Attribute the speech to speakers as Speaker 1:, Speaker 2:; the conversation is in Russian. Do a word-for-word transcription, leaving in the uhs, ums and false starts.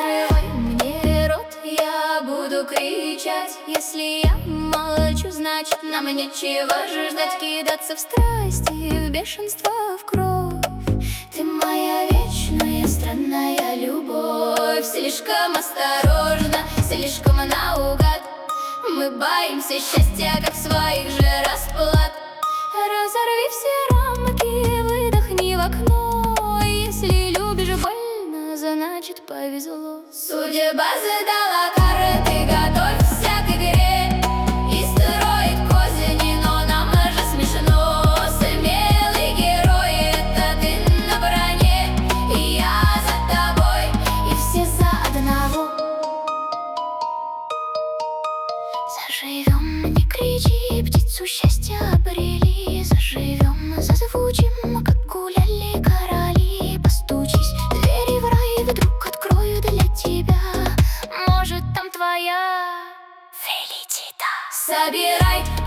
Speaker 1: закрывай мне рот, я буду кричать. Если я молчу, значит нам нечего ждать. Кидаться в страсти, в бешенство, в кровь. Ты моя вечная странная любовь. Слишком осторожно, слишком наугад. Мы боимся счастья, как своих же расплат. Разорви все рамки, выдохни в окно. Если любишь больно, значит повезло. Судьба задала карты, готовься к игре и строит козни, но нам же смешно. Смелый герой, это ты на броне, и я за тобой, и все за одного. Заживем, не кричи, птицу счастья обрели. Заживем, зазвучим, как гуляли короли. Постучись, двери в рай вдруг открою для тебя. Может, там твоя Феличита. Собирай